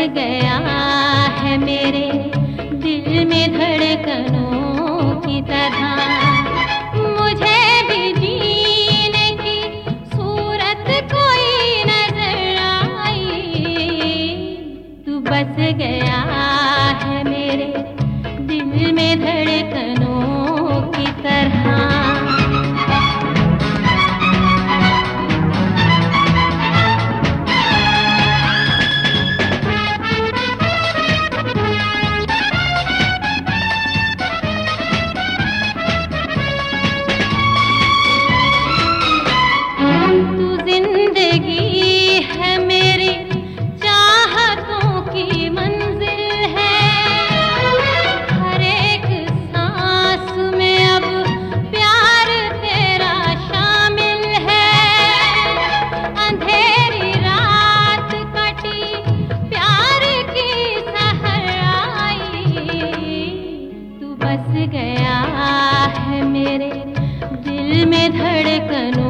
गया है मेरे दिल में धड़कनों की तरह। मुझे भी जीने की सूरत कोई नजर आई। तू बस गया है मेरे दिल में धड़कनों की तरह। बस गया है मेरे दिल में धड़कनों